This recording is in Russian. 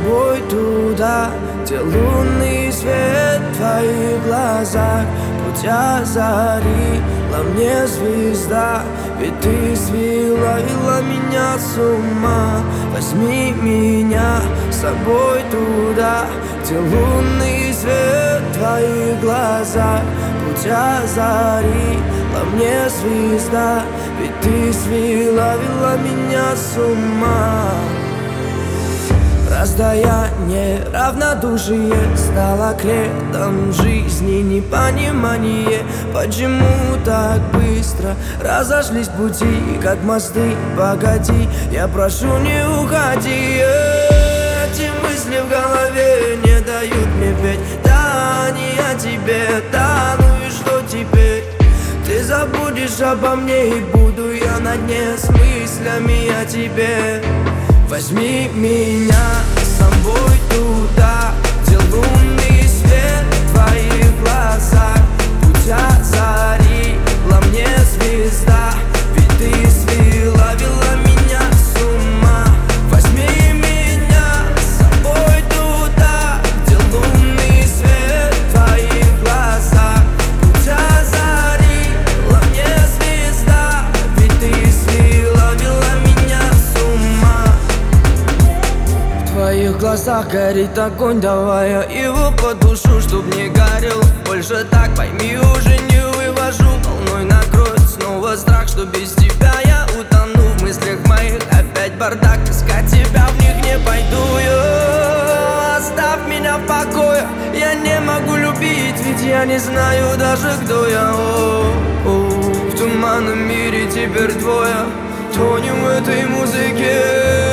собой туда, где лунный свет в твоих глазах. Путь озарила мне звезда, ведь ты свела меня с ума. Возьми меня с собой туда, где лунный свет в твоих глазах. Путь озарила мне звезда, ведь ты свела меня с ума. Раздаяние, равнодушие стало кредом жизни. Непонимание, почему так быстро разошлись пути, как мосты. Погоди, я прошу, не уходи. Эти мысли в голове не дают мне петь. Да, не о тебе, да, ну и что теперь? Ты забудешь обо мне, и буду я на дне с мыслями о тебе. Возьми меня с собой туда, где лунный свет в твоих глазах. Путь озарила мне звезда, ведь ты свела меня с ума. Возьми меня с собой туда, где лунный свет в твоих глазах. Путь озарила мне звезда, ведь ты свела меня с ума. В твоих глазах горит огонь, давай я его потушу, чтоб не горел больше так. Пойми, уже не вывожу, волной накроет снова страх, что без тебя я утону. В мыслях моих опять бардак, искать тебя в них не пойду я. Оставь меня в покое, я не могу любить, ведь я не знаю даже, кто я. В туманном мире теперь двое, тонем в этой музыке.